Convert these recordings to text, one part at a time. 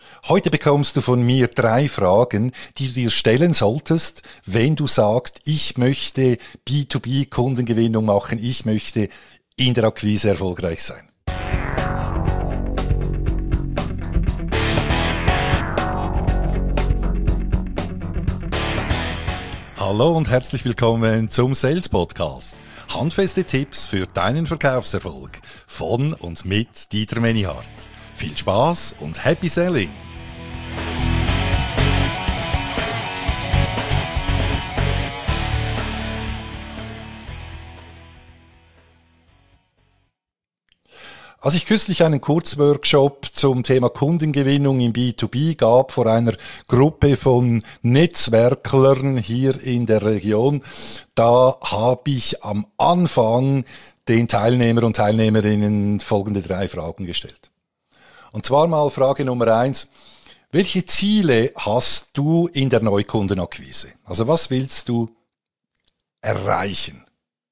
Heute bekommst du von mir 3 Fragen, die du dir stellen solltest, wenn du sagst, ich möchte B2B-Kundengewinnung machen, ich möchte in der Akquise erfolgreich sein. Hallo und herzlich willkommen zum Sales Podcast. Handfeste Tipps für deinen Verkaufserfolg von und mit Dieter Menihardt. Viel Spaß und Happy Selling! Als ich kürzlich einen Kurzworkshop zum Thema Kundengewinnung im B2B gab vor einer Gruppe von Netzwerklern hier in der Region, da habe ich am Anfang den Teilnehmer und Teilnehmerinnen folgende 3 Fragen gestellt. Und zwar mal Frage Nummer 1. Welche Ziele hast du in der Neukundenakquise? Also was willst du erreichen?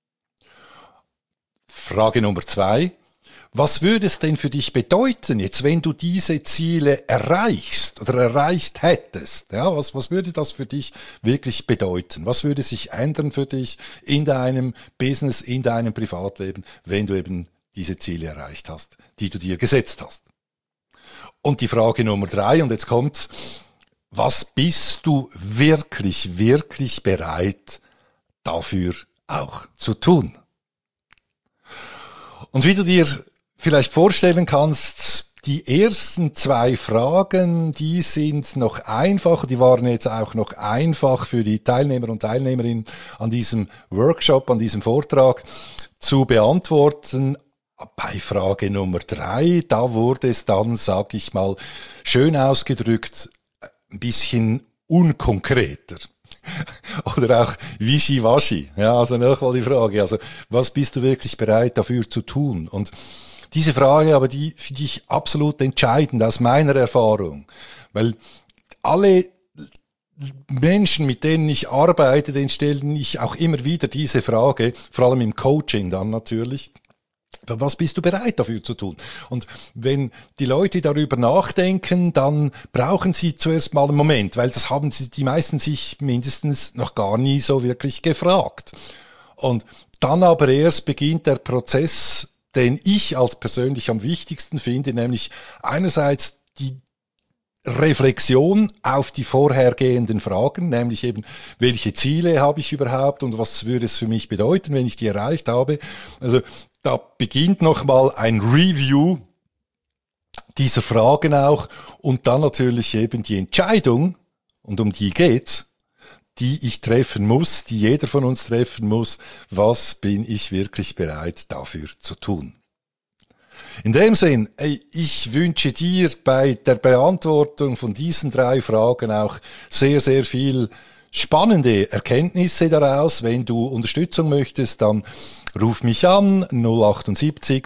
Frage Nummer 2. Was würde es denn für dich bedeuten, jetzt wenn du diese Ziele erreichst oder erreicht hättest? Ja, was würde das für dich wirklich bedeuten? Was würde sich ändern für dich in deinem Business, in deinem Privatleben, wenn du eben diese Ziele erreicht hast, die du dir gesetzt hast? Und die Frage Nummer 3, und jetzt kommt's, was bist du wirklich bereit dafür auch zu tun? Und wie du dir vielleicht vorstellen kannst, die ersten 2 Fragen, die sind noch einfach, die waren jetzt auch noch einfach für die Teilnehmer und Teilnehmerinnen an diesem Workshop, an diesem Vortrag zu beantworten. Bei Frage Nummer 3, da wurde es dann, sag ich mal, schön ausgedrückt, ein bisschen unkonkreter. Oder auch wischiwaschi. Ja, also nochmal die Frage, also was bist du wirklich bereit dafür zu tun? Und diese Frage aber, die finde ich absolut entscheidend aus meiner Erfahrung, weil alle Menschen, mit denen ich arbeite, denen stelle ich auch immer wieder diese Frage, vor allem im Coaching dann natürlich. Was bist du bereit dafür zu tun? Und wenn die Leute darüber nachdenken, dann brauchen sie zuerst mal einen Moment, weil das haben sie die meisten sich mindestens noch gar nie so wirklich gefragt. Und dann aber erst beginnt der Prozess, den ich als persönlich am wichtigsten finde, nämlich einerseits die Reflexion auf die vorhergehenden Fragen, nämlich eben, welche Ziele habe ich überhaupt und was würde es für mich bedeuten, wenn ich die erreicht habe. Also da beginnt nochmal ein Review dieser Fragen auch und dann natürlich eben die Entscheidung, und um die geht's, die ich treffen muss, die jeder von uns treffen muss, was bin ich wirklich bereit dafür zu tun. In dem Sinn, ich wünsche dir bei der Beantwortung von diesen 3 Fragen auch sehr, sehr viel spannende Erkenntnisse daraus. Wenn du Unterstützung möchtest, dann ruf mich an, 078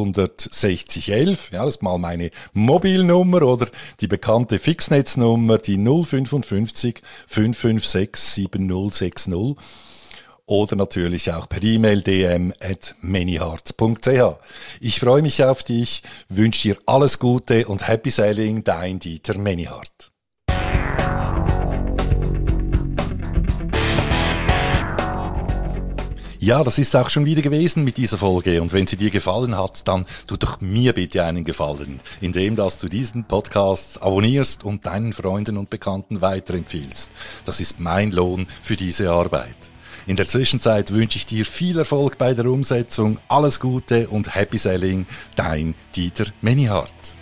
660 11. Ja, das ist mal meine Mobilnummer oder die bekannte Fixnetznummer, die 055 556 7060. Oder natürlich auch per E-Mail dm@menihardt.ch. Ich freue mich auf dich, wünsche dir alles Gute und Happy Selling, dein Dieter Menihardt. Ja, das ist auch schon wieder gewesen mit dieser Folge. Und wenn sie dir gefallen hat, dann tu doch mir bitte einen Gefallen, indem dass du diesen Podcast abonnierst und deinen Freunden und Bekannten weiterempfiehlst. Das ist mein Lohn für diese Arbeit. In der Zwischenzeit wünsche ich dir viel Erfolg bei der Umsetzung, alles Gute und Happy Selling, dein Dieter Menihardt.